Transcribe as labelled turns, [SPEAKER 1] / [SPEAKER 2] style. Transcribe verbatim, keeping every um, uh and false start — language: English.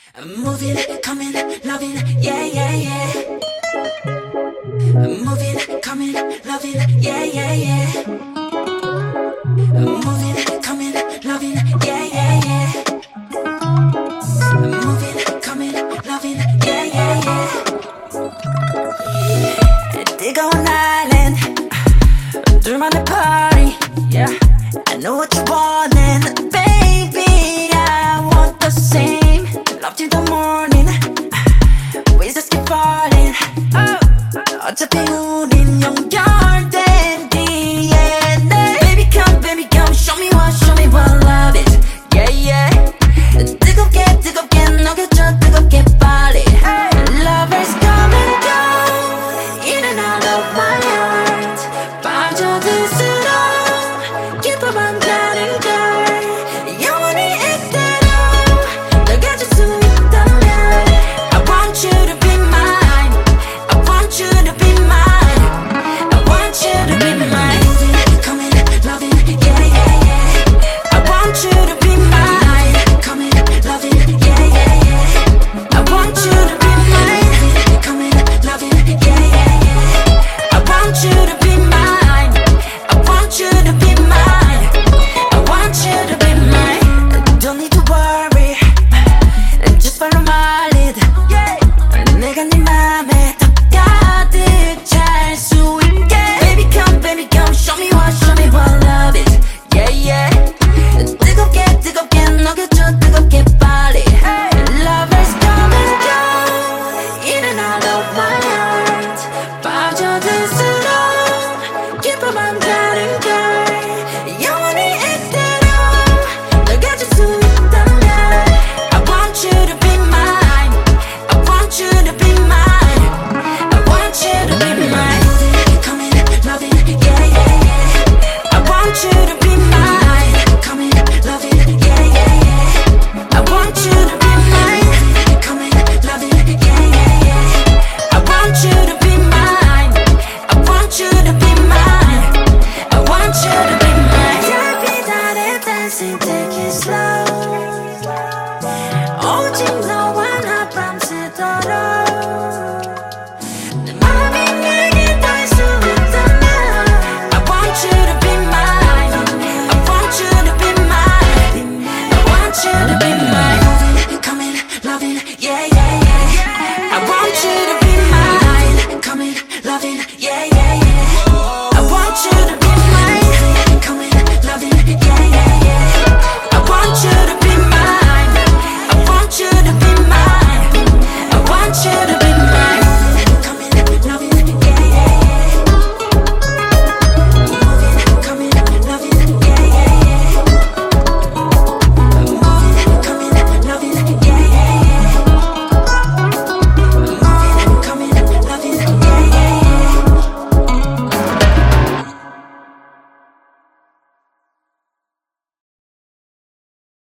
[SPEAKER 1] I'm moving, coming, loving, yeah, yeah, yeah. I'm moving, coming, loving, yeah, yeah, yeah. I'm moving, coming, loving, yeah, yeah, yeah. I'm moving, coming, loving, yeah, yeah, yeah. 뜨거운 island, 둘만의 party, yeah. I know what you want, baby, I want the same. Love till the morning, we just keep falling. Oh, 어차피 우린 연결된 디엔에이. Baby come, baby come, show me what, show me what love is. Yeah, yeah. 뜨겁게, 뜨겁게 녹여줘, 뜨겁게 빨리. Lovers come and go, in and out of my heart. 빠져들수록 기뻐만 가는 걸. 영원히 이대로 널 가질 수 있다면 I want you to be mine. I want you to be mine. I want you to be mine. Moving, coming, loving, yeah, yeah, yeah. I want you to be mine. Coming, loving, yeah, yeah, yeah. I want you to be mine. Moving, coming, loving, yeah, yeah, yeah. I want you to be mine. I want you to be mine. I want you to be mine. Don't need to worry, just follow my lead. 내가 네 맘에 더 가득 찰 수 있게. Baby come, baby come, show me what, show me what love is. Yeah, yeah. 뜨겁게, 뜨겁게 녹여줘, 뜨겁게 빨리. Lovers come and go, in and out of my heart. 빠져들수록 기뻐만 가는 걸. 영원히 이대로 널 가질 수 있다면 I want you to be mine. I want you to be mine. I want you to be mine. Moving, coming, loving, yeah, yeah, yeah. I want you to be mine. Coming, loving, yeah, yeah, yeah. I want you to be mine. Moving, coming, loving, yeah, yeah, yeah. I want you to be mine. I want you to be mine. I want you to be mine. 별빛 아래 dancing, take it slow. 오직 너와